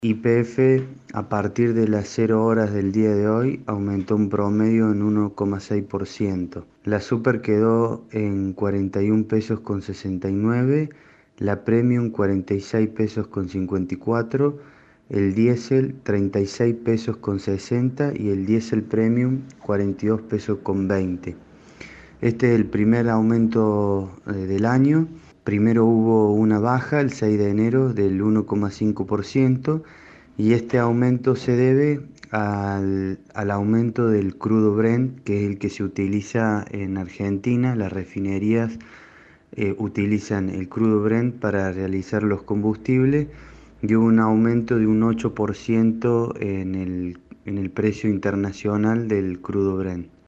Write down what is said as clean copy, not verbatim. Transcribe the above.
YPF a partir de las 0 horas del día de hoy aumentó un promedio en 1,6%. La Super quedó en 41 pesos con 69, la Premium 46 pesos con 54, el Diesel 36 pesos con 60 y el Diesel Premium 42 pesos con 20. Este es el primer aumento del año. Primero hubo una baja el 6 de enero del 1,5% y este aumento se debe al aumento del crudo Brent, que es el que se utiliza en Argentina. Las refinerías utilizan el crudo Brent para realizar los combustibles y hubo un aumento de un 8% en el precio internacional del crudo Brent.